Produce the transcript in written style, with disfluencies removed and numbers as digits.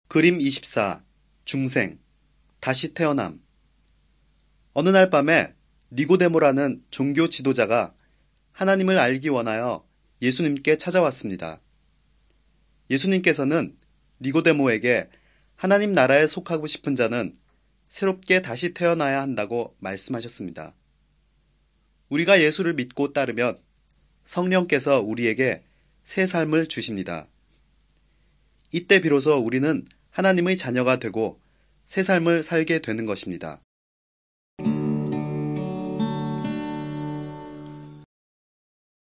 그림 24. 중생. 다시 태어남. 어느 날 밤에 니고데모라는 종교 지도자가 하나님을 알기 원하여 예수님께 찾아왔습니다. 예수님께서는 니고데모에게 하나님 나라에 속하고 싶은 자는 새롭게 다시 태어나야 한다고 말씀하셨습니다. 우리가 예수를 믿고 따르면 성령께서 우리에게 새 삶을 주십니다. 이때 비로소 우리는 하나님의 자녀가 되고 새 삶을 살게 되는 것입니다.